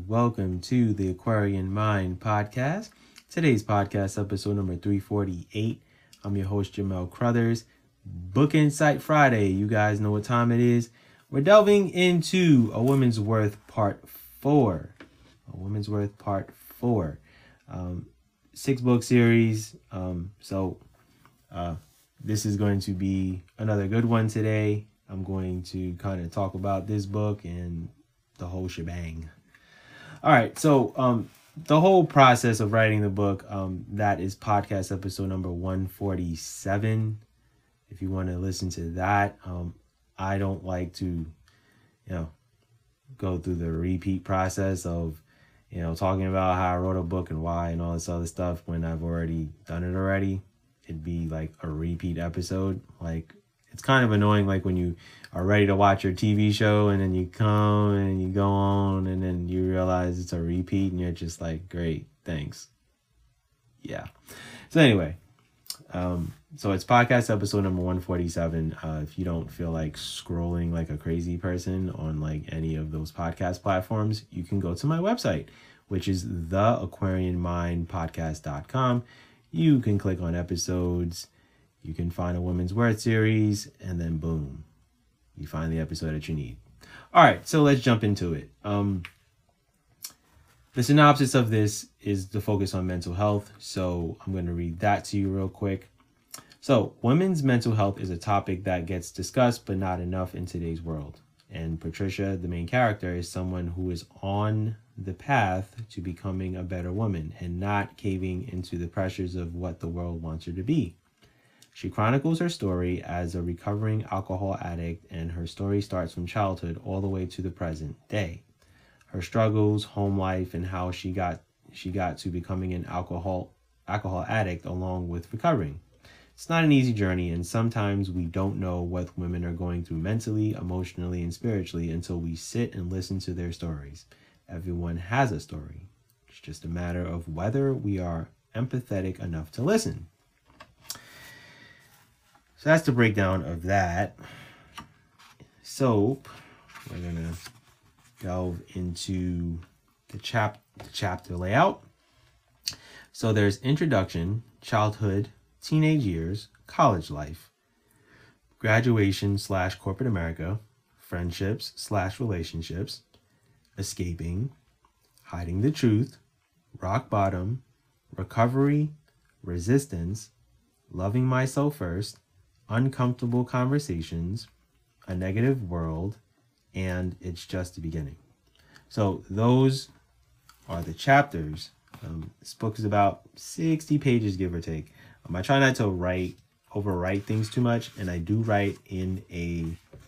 welcome to the Aquarian Mind podcast. Today's podcast, episode number 348. I'm your host, Jamel Crothers. Book Insight Friday. You guys know what time it is. We're delving into A Woman's Worth Part 4. A Woman's Worth Part 4. 6-book series. This is going to be another good one today. I'm going to kind of talk about this book and the whole shebang. All right, so the whole process of writing the book, that is podcast episode number 147. If you want to listen to that, I don't like to, go through the repeat process of, talking about how I wrote a book and why and all this other stuff when I've already done it already. It'd be like a repeat episode. Like, it's kind of annoying, like when you are ready to watch your TV show and then you come and you go on and then you realize it's a repeat and you're just like, great, thanks. Yeah. So anyway, so it's podcast episode number 147. If you don't feel like scrolling like a crazy person on like any of those podcast platforms, you can go to my website, which is theaquarianmindpodcast.com. You can click on episodes. You can find a Women's Worth series, and then boom, you find the episode that you need. All right, so let's jump into it. The synopsis of this is the focus on mental health, so I'm going to read that to you real quick. So, women's mental health is a topic that gets discussed, but not enough in today's world. And Patricia, the main character, is someone who is on the path to becoming a better woman and not caving into the pressures of what the world wants her to be. She chronicles her story as a recovering alcohol addict, and her story starts from childhood all the way to the present day. Her struggles, home life, and how she got to becoming an alcohol addict along with recovering. It's not an easy journey, and sometimes we don't know what women are going through mentally, emotionally, and spiritually until we sit and listen to their stories. Everyone has a story. It's just a matter of whether we are empathetic enough to listen. So that's the breakdown of that. So we're going to delve into the chapter layout. So there's introduction, childhood, teenage years, college life, graduation/corporate America, friendships/relationships, escaping, hiding the truth, rock bottom, recovery, resistance, loving myself first, uncomfortable conversations, a negative world, and it's just the beginning. So those are the chapters. This book is about 60 pages, give or take. I try not to overwrite things too much, and I do write in a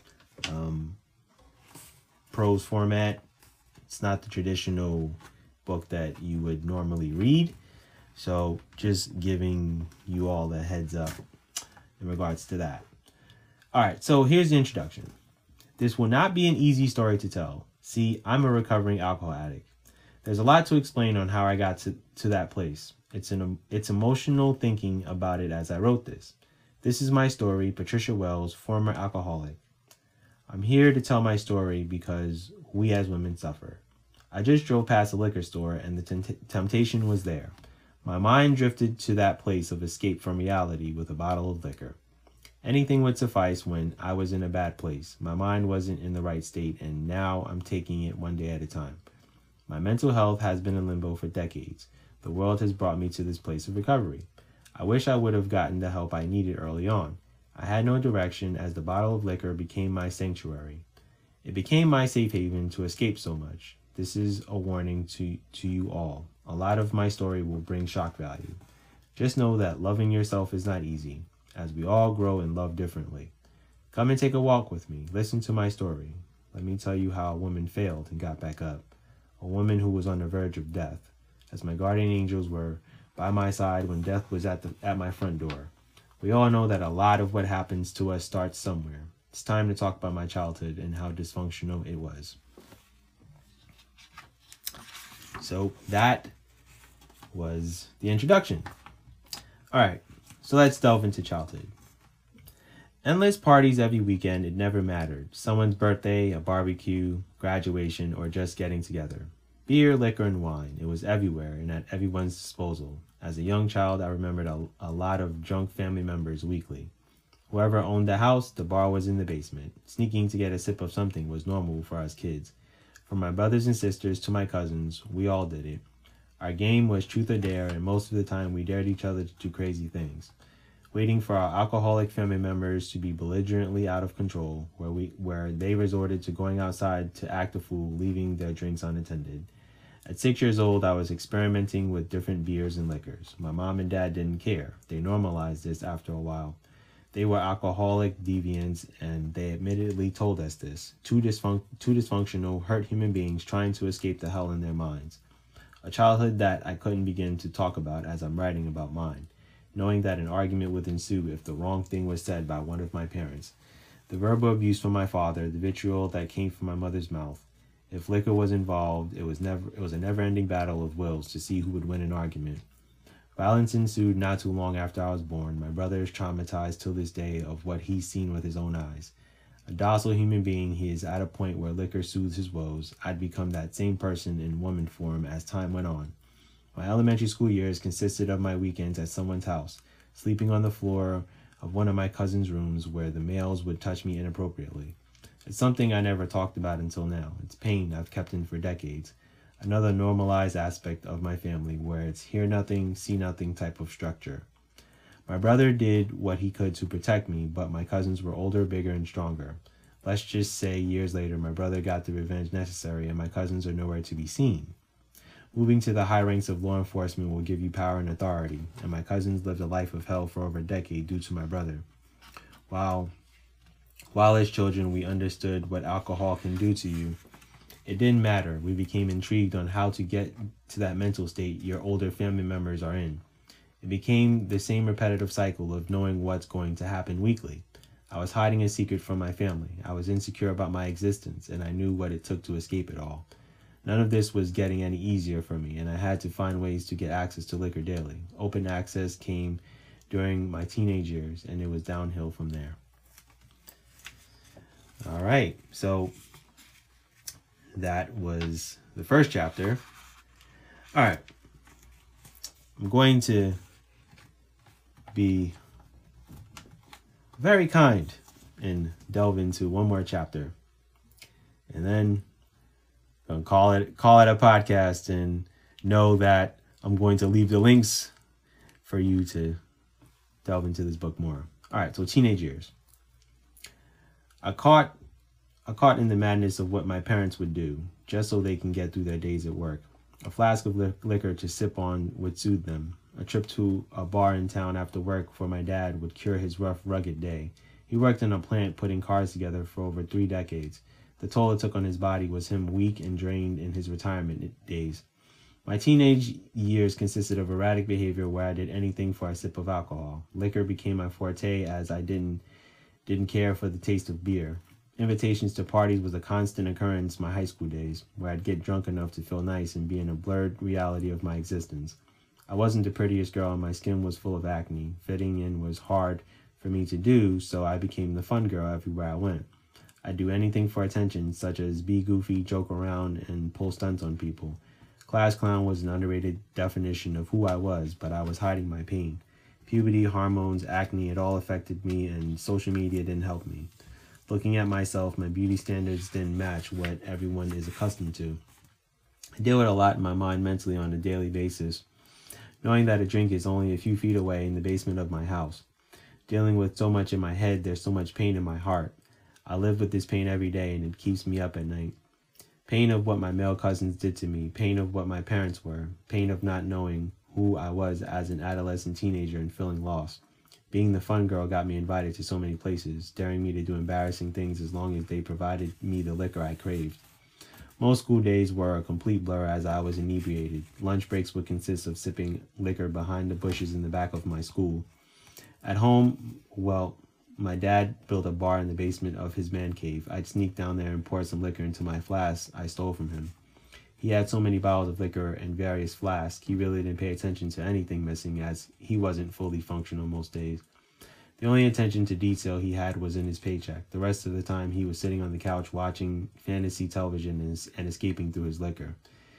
prose format. It's not the traditional book that you would normally read. So just giving you all the heads up in regards to that. All right, so here's the introduction. This will not be an easy story to tell. See, I'm a recovering alcohol addict. There's a lot to explain on how I got to that place. It's emotional thinking about it as I wrote this. This is my story, Patricia Wells, former alcoholic. I'm here to tell my story because we as women suffer. I just drove past a liquor store and the temptation was there. My mind drifted to that place of escape from reality with a bottle of liquor. Anything would suffice when I was in a bad place. My mind wasn't in the right state, and now I'm taking it one day at a time. My mental health has been in limbo for decades. The world has brought me to this place of recovery. I wish I would have gotten the help I needed early on. I had no direction as the bottle of liquor became my sanctuary. It became my safe haven to escape so much. This is a warning to you all. A lot of my story will bring shock value. Just know that loving yourself is not easy, as we all grow and love differently. Come and take a walk with me. Listen to my story. Let me tell you how a woman failed and got back up. A woman who was on the verge of death, as my guardian angels were by my side when death was at my front door. We all know that a lot of what happens to us starts somewhere. It's time to talk about my childhood and how dysfunctional it was. So that was the introduction. All right, so let's delve into childhood. Endless parties every weekend, it never mattered. Someone's birthday, a barbecue, graduation, or just getting together. Beer, liquor, and wine. It was everywhere and at everyone's disposal. As a young child, I remembered a lot of drunk family members weekly. Whoever owned the house, the bar was in the basement. Sneaking to get a sip of something was normal for us kids. From my brothers and sisters to my cousins, we all did it. Our game was truth or dare, and most of the time we dared each other to do crazy things. Waiting for our alcoholic family members to be belligerently out of control, where they resorted to going outside to act a fool, leaving their drinks unattended. At 6 years old, I was experimenting with different beers and liquors. My mom and dad didn't care. They normalized this after a while. They were alcoholic deviants, and they admittedly told us this. Two dysfunctional, hurt human beings trying to escape the hell in their minds. A childhood that I couldn't begin to talk about as I'm writing about mine, knowing that an argument would ensue if the wrong thing was said by one of my parents. The verbal abuse from my father, the vitriol that came from my mother's mouth. If liquor was involved, it was a never-ending battle of wills to see who would win an argument. Violence ensued not too long after I was born. My brother is traumatized till this day of what he's seen with his own eyes. A docile human being, he is at a point where liquor soothes his woes. I'd become that same person in woman form as time went on. My elementary school years consisted of my weekends at someone's house, sleeping on the floor of one of my cousin's rooms where the males would touch me inappropriately. It's something I never talked about until now. It's pain I've kept in for decades. Another normalized aspect of my family where it's hear nothing, see nothing type of structure. My brother did what he could to protect me, but my cousins were older, bigger, and stronger. Let's just say years later, my brother got the revenge necessary and my cousins are nowhere to be seen. Moving to the high ranks of law enforcement will give you power and authority, and my cousins lived a life of hell for over a decade due to my brother. While as children we understood what alcohol can do to you, it didn't matter. We became intrigued on how to get to that mental state your older family members are in. It became the same repetitive cycle of knowing what's going to happen weekly. I was hiding a secret from my family. I was insecure about my existence, and I knew what it took to escape it all. None of this was getting any easier for me, and I had to find ways to get access to liquor daily. Open access came during my teenage years, and it was downhill from there. All right, so that was the first chapter. All right, I'm going to be very kind and delve into one more chapter, and then I'm gonna call it a podcast, and know that I'm going to leave the links for you to delve into this book more. All right, so teenage years. I caught in the madness of what my parents would do, just so they can get through their days at work. A flask of liquor to sip on would soothe them. A trip to a bar in town after work for my dad would cure his rough, rugged day. He worked in a plant putting cars together for over 3 decades. The toll it took on his body was him weak and drained in his retirement days. My teenage years consisted of erratic behavior where I did anything for a sip of alcohol. Liquor became my forte as I didn't care for the taste of beer. Invitations to parties was a constant occurrence my high school days, where I'd get drunk enough to feel nice and be in a blurred reality of my existence. I wasn't the prettiest girl and my skin was full of acne. Fitting in was hard for me to do, so I became the fun girl everywhere I went. I'd do anything for attention, such as be goofy, joke around, and pull stunts on people. Class clown was an underrated definition of who I was, but I was hiding my pain. Puberty, hormones, acne, it all affected me, and social media didn't help me. Looking at myself, my beauty standards didn't match what everyone is accustomed to. I deal with a lot in my mind mentally on a daily basis, knowing that a drink is only a few feet away in the basement of my house. Dealing with so much in my head, there's so much pain in my heart. I live with this pain every day, and it keeps me up at night. Pain of what my male cousins did to me, pain of what my parents were, pain of not knowing who I was as an adolescent teenager and feeling lost. Being the fun girl got me invited to so many places, daring me to do embarrassing things as long as they provided me the liquor I craved. Most school days were a complete blur as I was inebriated. Lunch breaks would consist of sipping liquor behind the bushes in the back of my school. At home, my dad built a bar in the basement of his man cave. I'd sneak down there and pour some liquor into my flask I stole from him. He had so many bottles of liquor and various flasks, he really didn't pay attention to anything missing as he wasn't fully functional most days. The only attention to detail he had was in his paycheck. The rest of the time he was sitting on the couch watching fantasy television and escaping through his liquor.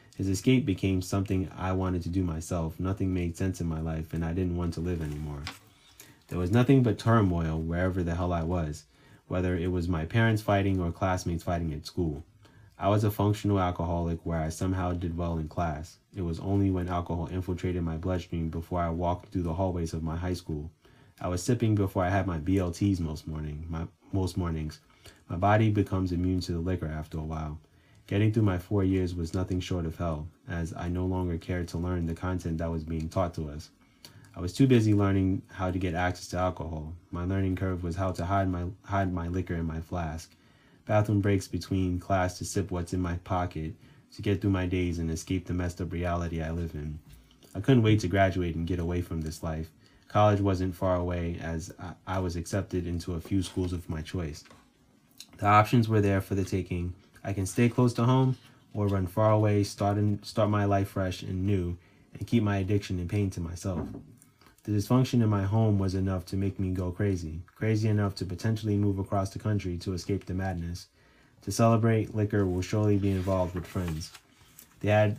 His escape became something I wanted to do myself. Nothing made sense in my life, and I didn't want to live anymore. There was nothing but turmoil wherever the hell I was, whether it was my parents fighting or classmates fighting at school. I was a functional alcoholic where I somehow did well in class. It was only when alcohol infiltrated my bloodstream before I walked through the hallways of my high school. I was sipping before I had my BLTs most mornings. My body becomes immune to the liquor after a while. Getting through my 4 years was nothing short of hell, as I no longer cared to learn the content that was being taught to us. I was too busy learning how to get access to alcohol. My learning curve was how to hide my liquor in my flask. Bathroom breaks between class to sip what's in my pocket, to get through my days and escape the messed up reality I live in. I couldn't wait to graduate and get away from this life. College wasn't far away, as I was accepted into a few schools of my choice. The options were there for the taking. I can stay close to home or run far away, start my life fresh and new, and keep my addiction and pain to myself. The dysfunction in my home was enough to make me go crazy enough to potentially move across the country to escape the madness. To celebrate, liquor will surely be involved with friends. They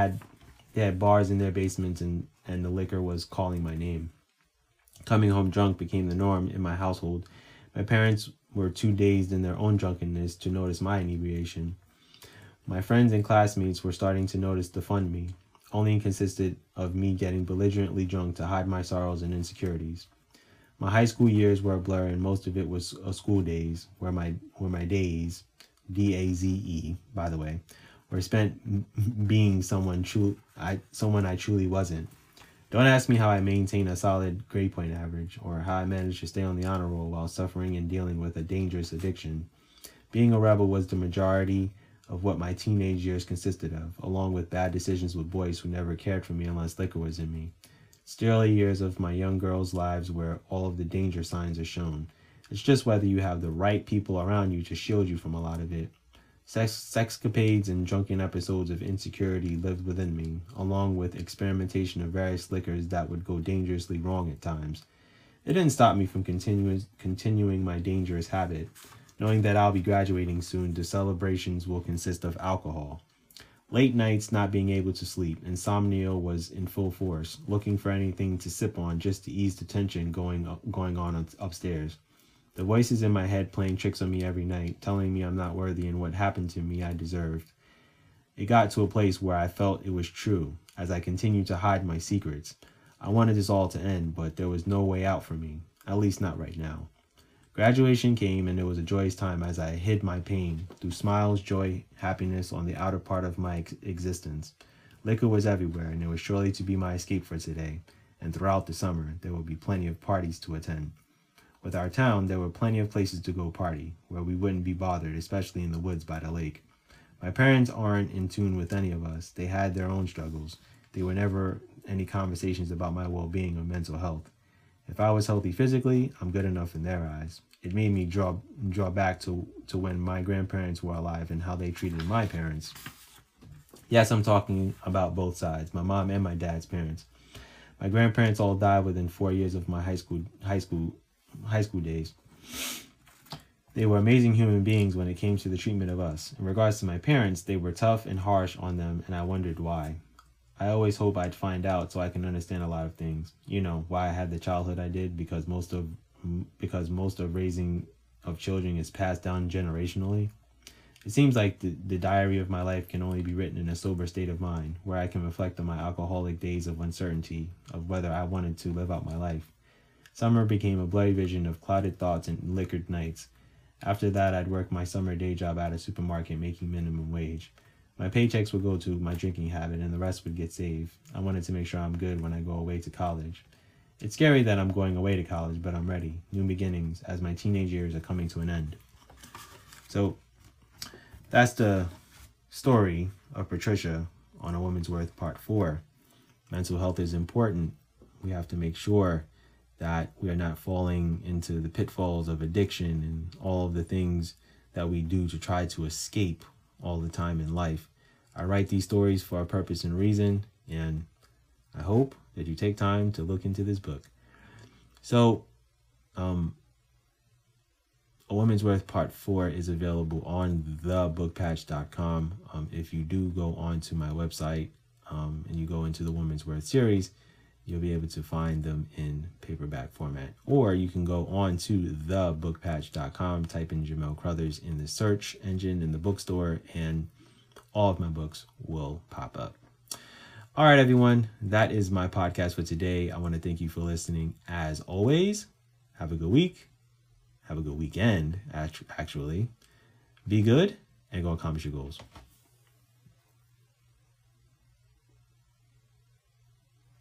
had bars in their basements, and the liquor was calling my name. Coming home drunk became the norm in my household. My parents were too dazed in their own drunkenness to notice my inebriation. My friends and classmates were starting to notice the fun in me. Only consisted of me getting belligerently drunk to hide my sorrows and insecurities. My high school years were a blur, and most of it was school days, where my days, D-A-Z-E, by the way, were spent being someone I truly wasn't. Don't ask me how I maintained a solid grade point average, or how I managed to stay on the honor roll while suffering and dealing with a dangerous addiction. Being a rebel was the majority of what my teenage years consisted of, along with bad decisions with boys who never cared for me unless liquor was in me. It's the early years of my young girls' lives where all of the danger signs are shown. It's just whether you have the right people around you to shield you from a lot of it. Sexcapades and drunken episodes of insecurity lived within me, along with experimentation of various liquors that would go dangerously wrong at times. It didn't stop me from continuing my dangerous habit. Knowing that I'll be graduating soon, the celebrations will consist of alcohol. Late nights, not being able to sleep, insomnia was in full force, looking for anything to sip on just to ease the tension going on upstairs. The voices in my head playing tricks on me every night, telling me I'm not worthy and what happened to me I deserved. It got to a place where I felt it was true, as I continued to hide my secrets. I wanted this all to end, but there was no way out for me, at least not right now. Graduation came, and it was a joyous time as I hid my pain through smiles, joy, happiness on the outer part of my existence. Liquor was everywhere, and it was surely to be my escape for today, and throughout the summer there would be plenty of parties to attend. With our town, there were plenty of places to go party, where we wouldn't be bothered, especially in the woods by the lake. My parents aren't in tune with any of us. They had their own struggles. There were never any conversations about my well-being or mental health. If I was healthy physically, I'm good enough in their eyes. It made me draw back to when my grandparents were alive and how they treated my parents. Yes, I'm talking about both sides, my mom and my dad's parents. My grandparents all died within 4 years of my high school days. They were amazing human beings when it came to the treatment of us. In regards to my parents, they were tough and harsh on them, and I wondered why. I always hope I'd find out so I can understand a lot of things. You know, why I had the childhood I did, because most of raising of children is passed down generationally. It seems like the diary of my life can only be written in a sober state of mind, where I can reflect on my alcoholic days of uncertainty, of whether I wanted to live out my life. Summer became a blurry vision of clouded thoughts and liquored nights. After that, I'd work my summer day job at a supermarket making minimum wage. My paychecks would go to my drinking habit, and the rest would get saved. I wanted to make sure I'm good when I go away to college. It's scary that I'm going away to college, but I'm ready. New beginnings, as my teenage years are coming to an end. So, that's the story of Patricia on A Woman's Worth Part 4. Mental health is important. We have to make sure that we are not falling into the pitfalls of addiction and all of the things that we do to try to escape all the time in life. I write these stories for a purpose and reason, and I hope that you take time to look into this book. So, A Woman's Worth Part 4 is available on thebookpatch.com. If you do go onto my website and you go into the Woman's Worth series, you'll be able to find them in paperback format. Or you can go on to thebookpatch.com, type in Jamel Crothers in the search engine in the bookstore, and all of my books will pop up. All right, everyone, that is my podcast for today. I want to thank you for listening. As always, have a good week. Have a good weekend, actually. Be good and go accomplish your goals.